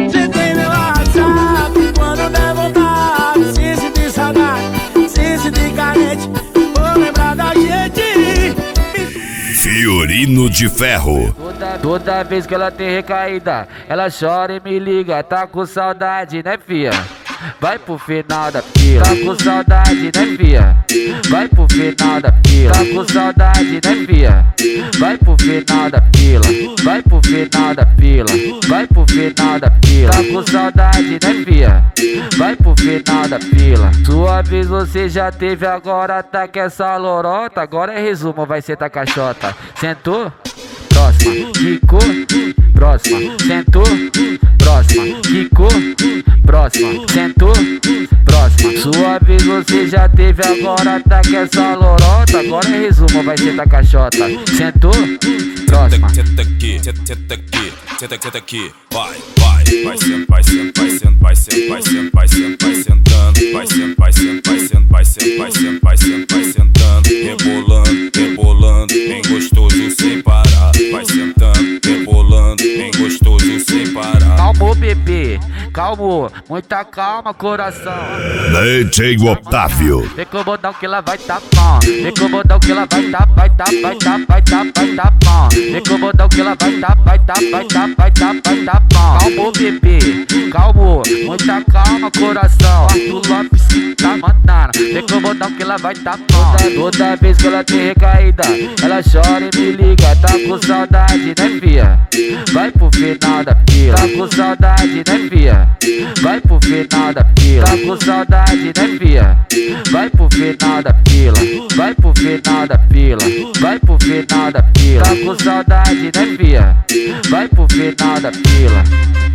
Cê tem meu WhatsApp, quando der vontade, se sentir saudade, se sentir carente, vou lembrar da gente. Fiorino de Ferro. Toda vez que ela tem recaída, ela chora e me liga, tá com saudade, né, fia? Vai pro final da fila, tá com saudade, né, fia? Vai pro final da fila, tá com saudade, né, fia? Vai pro final da fila, vai pro final da fila, vai pro final da fila, tá com saudade, né, fia? Vai pro final da fila. Sua vez você já teve, agora tá com essa lorota. Agora é resumo, vai ser caixota. Sentou? Próxima, quicou, próxima, sentou, próxima, quicou, próxima, sentou, próxima. Sua vez você já teve, agora tá com essa lorota. Agora é resumo, vai ser caixota. Sentou, próxima. Senta aqui, senta aqui, senta aqui, vai, vai, vai sendo, vai sendo, vai sendo, vai sendo, vai sendo, vai sendo, vai sentando, vai sendo, vai sendo, vai sendo, vai sendo, vai sendo, vai sendo, vai sentando, rebolando, rebolando, bem gostoso sem parar, vai sentando, rebolando, bem gostoso sem parar. Calmou, bebê, calmou, muita calma, coração. DJ Otávio. Vem com o botão que ela vai tapar. Vem com o botão que ela vai tapar, vai tapar, vai tapar, vai tapar, vai tapar. Vem com o botão que ela vai tapar, vai tapar, vai tapar, vai tapar, vai tapar. Calmou, bebê, calmou, muita calma, coração. Arthur Lopes tá mandando. Vem com o botão que ela vai tapar. Toda vez que ela tem recaída, ela chora e me liga, tá com saudade, né, fia? Vai pro final da fila, tá com saudade, né, fia? Vai pro final da fila, tá com saudade, né, fia? Vai pro final da fila, vai pro final da fila, vai pro final da fila, tá com saudade, né, fia? Vai pro final da fila.